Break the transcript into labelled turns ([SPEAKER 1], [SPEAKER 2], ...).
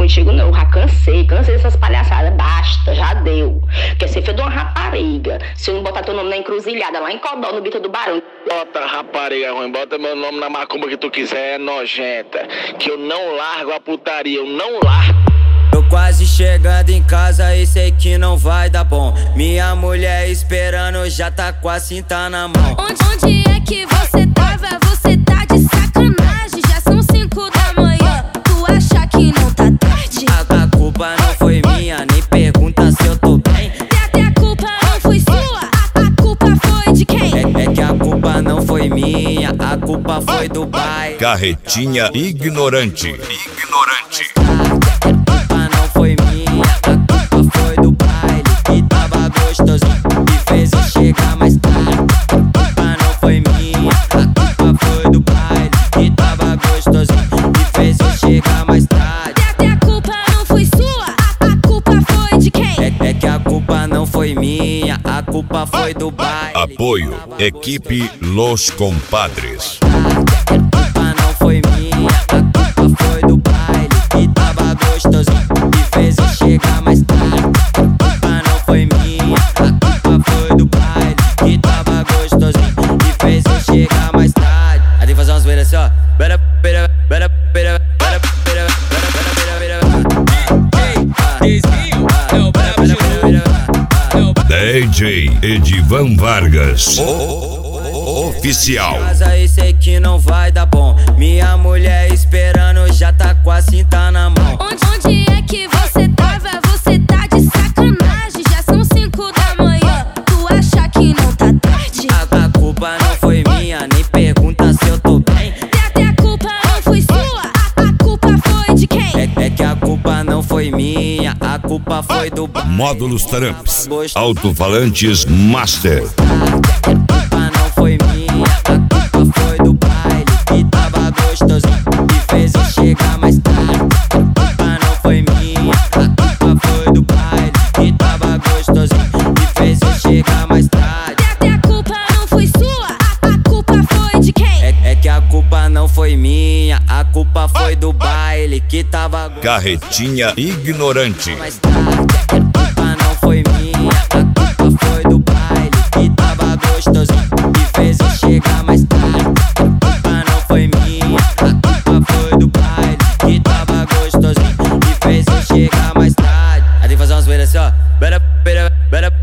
[SPEAKER 1] contigo não, eu já cansei dessas palhaçadas, basta, já deu. Quer ser filho de uma rapariga, se eu não botar teu nome na encruzilhada, lá em Codó, no Bito do Barão.
[SPEAKER 2] Bota rapariga ruim, bota meu nome na macumba que tu quiser, é nojenta. Que eu não largo a putaria, eu não largo.
[SPEAKER 3] Tô quase chegando em casa e sei que não vai dar bom. Minha mulher esperando, já tá com a cinta na mão.
[SPEAKER 4] Onde é que você tava? Você tá de sacanagem. Já são 5 da manhã, tu acha que não tá tarde?
[SPEAKER 3] A culpa não foi minha, nem pergunta se eu tô bem.
[SPEAKER 4] Até a culpa não foi sua, a culpa foi de quem?
[SPEAKER 3] É que a culpa não foi minha, a culpa foi do pai.
[SPEAKER 5] Carretinha ignorante.
[SPEAKER 3] Foi minha, a culpa foi do baile que tava gostosinho e fez eu chegar mais tarde. A culpa não foi minha, a culpa foi do baile que tava gostosinho e fez eu chegar mais tarde.
[SPEAKER 4] Até a culpa não foi sua, a culpa foi de quem?
[SPEAKER 3] É que a culpa não foi minha, a culpa foi do baile.
[SPEAKER 5] Apoio, equipe Los Compadres.
[SPEAKER 3] A culpa não foi minha, a culpa foi do baile que tava gostosinho e fez eu chegar mais tarde. A culpa não foi minha, a culpa foi do baile que tava gostosinho e fez eu chegar mais tarde. Aí tem que fazer umas zoeiras assim, ó.
[SPEAKER 5] DJ Edivan Vargas, oficial.
[SPEAKER 3] Casa e sei que não vai dar bom. Minha mulher esperando, já tá com a cinta na mão.
[SPEAKER 4] Onde é que você tava? Você tá de sacanagem. Já são 5 da manhã, tu acha que não tá tarde?
[SPEAKER 3] A culpa não foi minha, nem pergunta se eu tô bem.
[SPEAKER 4] Até a culpa não foi sua, a culpa foi de quem?
[SPEAKER 3] É que a culpa não foi minha, a culpa foi do
[SPEAKER 5] Módulos Tramps, alto-falantes Master.
[SPEAKER 3] A culpa não foi minha, a culpa foi do baile que tava gostosinho e fez eu chegar mais tarde. A culpa não foi minha, a culpa foi do baile que tava gostosinho e fez eu chegar mais tarde.
[SPEAKER 4] Até a culpa não foi sua, a culpa foi de quem?
[SPEAKER 3] É que a culpa não foi minha, a culpa foi do baile que tava
[SPEAKER 5] Carretinha ignorante.
[SPEAKER 3] mais tarde. A culpa não foi minha, a culpa foi do baile que tava gostosinho e fez eu chegar mais tarde. A culpa não foi minha, a culpa foi do baile que tava gostosinho e fez eu chegar mais tarde. Aí tem que fazer umas zoeiras assim, ó.